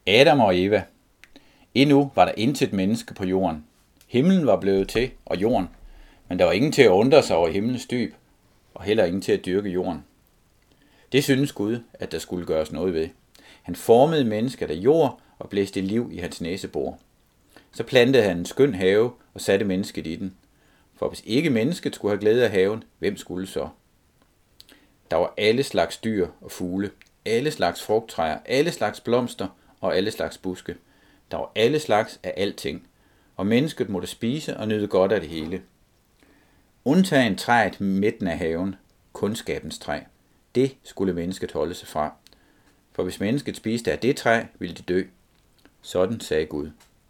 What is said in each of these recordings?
Adam og Eva. Endnu var der intet menneske på jorden. Himlen var blevet til, og jorden. Men der var ingen til at undre sig over himlens dyb, og heller ingen til at dyrke jorden. Det syntes Gud, at der skulle gøres noget ved. Han formede mennesket af jord og blæste liv i hans næsebor. Så plantede han en skøn have og satte mennesket i den. For hvis ikke mennesket skulle have glæde af haven, hvem skulle så? Der var alle slags dyr og fugle, alle slags frugttræer, alle slags blomster og alle slags buske. Der var alle slags af alting, og mennesket måtte spise og nyde godt af det hele. Undtagen træet midten af haven, kundskabens træ. Det skulle mennesket holde sig fra. For hvis mennesket spiste af det træ, ville det dø. Sådan sagde Gud.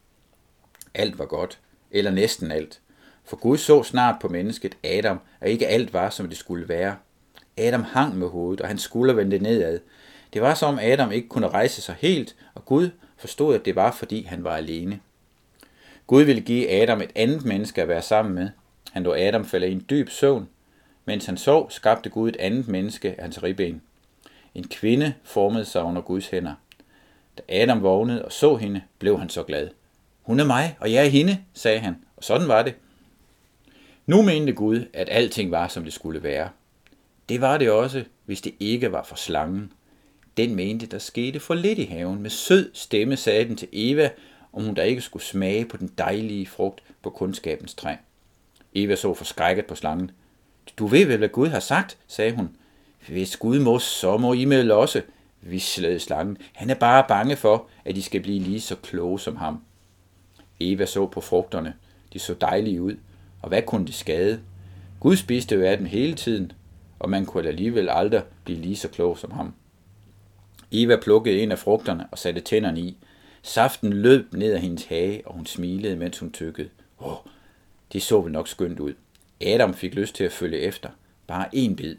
Alt var godt, eller næsten alt. For Gud så snart på mennesket Adam, at ikke alt var, som det skulle være. Adam hang med hovedet, og hans skulder vendte nedad. Det var som om Adam ikke kunne rejse sig helt, og Gud forstod, at det var, fordi han var alene. Gud ville give Adam et andet menneske at være sammen med. Han lod Adam falde i en dyb søvn. Mens han sov, skabte Gud et andet menneske af hans ribben. En kvinde formede sig under Guds hænder. Da Adam vågnede og så hende, blev han så glad. Hun er mig, og jeg er hende, sagde han, og sådan var det. Nu mente Gud, at alting var, som det skulle være. Det var det også, hvis det ikke var for slangen. Den mente, der skete for lidt i haven. Med sød stemme sagde den til Eva, om hun da ikke skulle smage på den dejlige frugt på kundskabens træ. Eva så forskrækket på slangen. Du ved vel, hvad Gud har sagt, sagde hun. Hvis Gud må, så må I med også, hvislede slangen. Han er bare bange for, at I skal blive lige så kloge som ham. Eva så på frugterne. De så dejlige ud, og hvad kunne det skade? Gud spiste jo af dem hele tiden, og man kunne alligevel aldrig blive lige så klog som ham. Eva plukkede en af frugterne og satte tænderne i. Saften løb ned ad hendes hage, og hun smilede, mens hun tykkede. Det så vel nok skønt ud. Adam fik lyst til at følge efter. Bare en bid.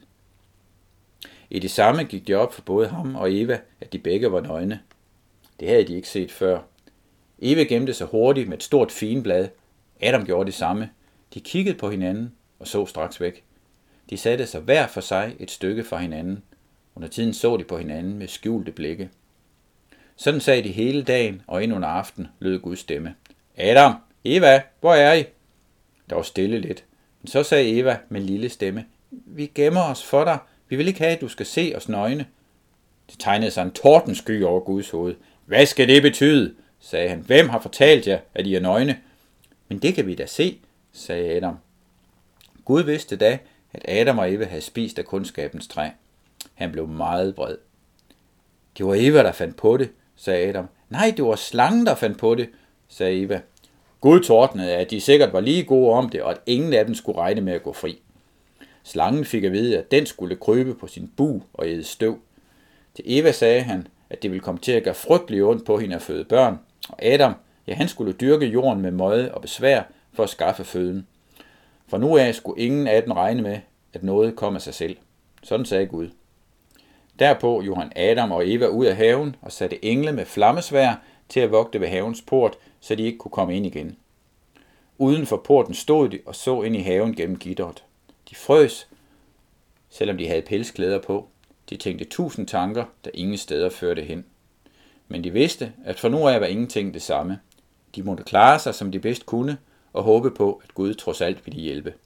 I det samme gik det op for både ham og Eva, at de begge var nøgne. Det havde de ikke set før. Eva gemte sig hurtigt med et stort figenblad. Adam gjorde det samme. De kiggede på hinanden og så straks væk. De satte sig hver for sig et stykke fra hinanden. Under tiden så de på hinanden med skjulte blikke. Sådan sagde de hele dagen, og ind under aften lød Guds stemme. Adam, Eva, hvor er I? Der var stille lidt. Men så sagde Eva med en lille stemme. Vi gemmer os for dig. Vi vil ikke have, at du skal se os nøgne. Det tegnede sig en tordensky over Guds hoved. Hvad skal det betyde? Sagde han. Hvem har fortalt jer, at I er nøgne? Men det kan vi da se, sagde Adam. Gud vidste da, at Adam og Eva havde spist af kundskabens træ. Han blev meget vred. Det var Eva, der fandt på det, sagde Adam. Nej, det var slangen, der fandt på det, sagde Eva. Gud tordnede, at de sikkert var lige gode om det, og at ingen af dem skulle regne med at gå fri. Slangen fik at vide, at den skulle krybe på sin bug og æde støv. Til Eva sagde han, at det ville komme til at gøre frygtelig ondt på hende at føde børn, og Adam, ja, han skulle dyrke jorden med møje og besvær for at skaffe føden. Fra nu af skulle ingen af dem regne med, at noget kom af sig selv. Sådan sagde Gud. Derpå gjorde han Adam og Eva ud af haven og satte engle med flammesværd til at vogte ved havens port, så de ikke kunne komme ind igen. Uden for porten stod de og så ind i haven gennem gitteret. De frøs, selvom de havde pelsklæder på. De tænkte 1000 tanker, der ingen steder førte hen. Men de vidste, at for nu af var ingenting det samme. De måtte klare sig, som de bedst kunne, og håbe på, at Gud trods alt ville hjælpe.